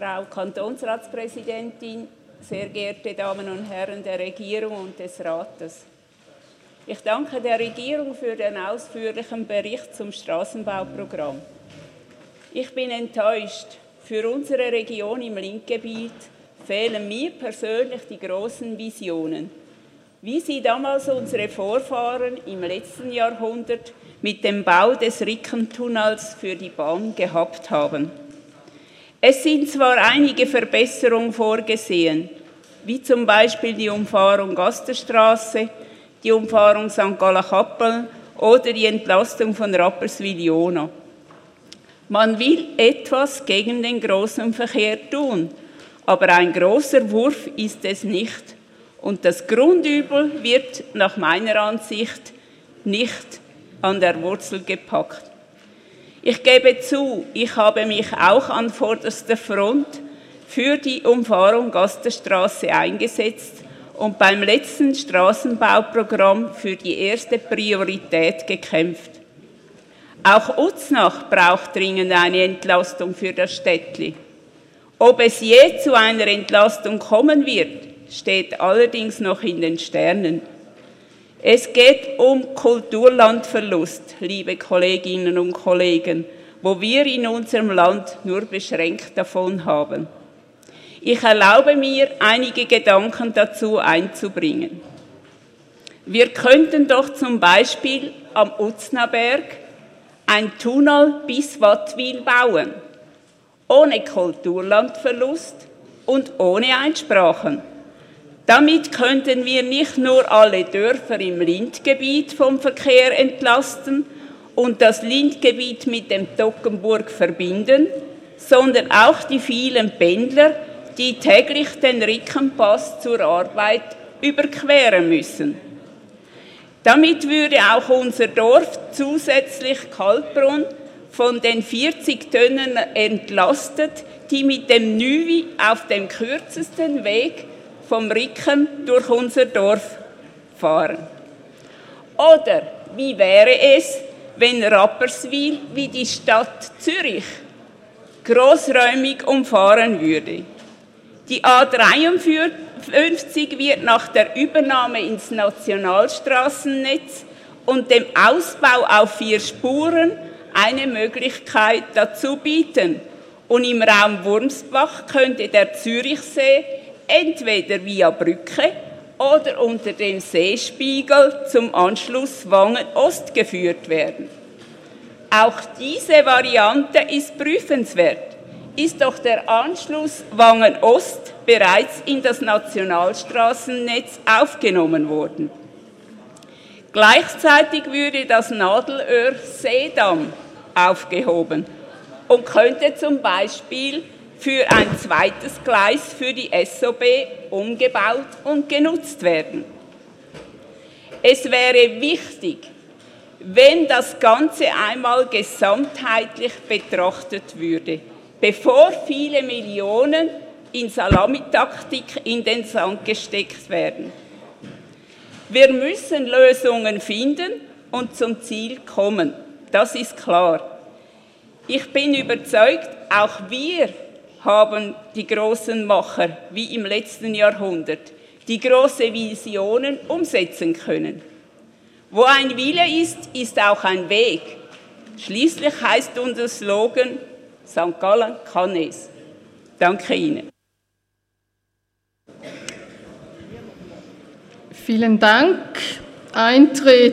Frau Kantonsratspräsidentin, sehr geehrte Damen und Herren der Regierung und des Rates. Ich danke der Regierung für den ausführlichen Bericht zum Strassenbauprogramm. Ich bin enttäuscht. Für unsere Region im Linkgebiet fehlen mir persönlich die großen Visionen, wie sie damals unsere Vorfahren im letzten Jahrhundert mit dem Bau des Rickentunnels für die Bahn gehabt haben. Es sind zwar einige Verbesserungen vorgesehen, wie zum Beispiel die Umfahrung Gasterstraße, die Umfahrung St. Gallen-Kappeln oder die Entlastung von Rapperswil-Jona. Man will etwas gegen den großen Verkehr tun, aber ein großer Wurf ist es nicht. Und das Grundübel wird nach meiner Ansicht nicht an der Wurzel gepackt. Ich gebe zu, ich habe mich auch an vorderster Front für die Umfahrung Gasterstraße eingesetzt und beim letzten Strassenbauprogramm für die erste Priorität gekämpft. Auch Uznach braucht dringend eine Entlastung für das Städtli. Ob es je zu einer Entlastung kommen wird, steht allerdings noch in den Sternen. Es geht um Kulturlandverlust, liebe Kolleginnen und Kollegen, wo wir in unserem Land nur beschränkt davon haben. Ich erlaube mir, einige Gedanken dazu einzubringen. Wir könnten doch zum Beispiel am Uznaberg ein Tunnel bis Wattwil bauen, ohne Kulturlandverlust und ohne Einsprachen. Damit könnten wir nicht nur alle Dörfer im Lindgebiet vom Verkehr entlasten und das Lindgebiet mit dem Toggenburg verbinden, sondern auch die vielen Pendler, die täglich den Rickenpass zur Arbeit überqueren müssen. Damit würde auch unser Dorf zusätzlich Kaltbrunn von den 40 Tonnen entlastet, die mit dem Nüvi auf dem kürzesten Weg vom Ricken durch unser Dorf fahren. Oder wie wäre es, wenn Rapperswil wie die Stadt Zürich großräumig umfahren würde? Die A53 wird nach der Übernahme ins Nationalstraßennetz und dem Ausbau auf 4 Spuren eine Möglichkeit dazu bieten. Und im Raum Wurmsbach könnte der Zürichsee entweder via Brücke oder unter dem Seespiegel zum Anschluss Wangen-Ost geführt werden. Auch diese Variante ist prüfenswert. Ist doch der Anschluss Wangen-Ost bereits in das Nationalstraßennetz aufgenommen worden. Gleichzeitig würde das Nadelöhr-Seedamm aufgehoben und könnte zum Beispiel für ein zweites Gleis für die SOB umgebaut und genutzt werden. Es wäre wichtig, wenn das Ganze einmal gesamtheitlich betrachtet würde, bevor viele Millionen in Salamitaktik in den Sand gesteckt werden. Wir müssen Lösungen finden und zum Ziel kommen. Das ist klar. Ich bin überzeugt, auch wir haben die großen Macher, wie im letzten Jahrhundert, die große Visionen umsetzen können. Wo ein Wille ist, ist auch ein Weg. Schließlich heißt unser Slogan, St. Gallen kann es. Danke Ihnen. Vielen Dank. Eintreten.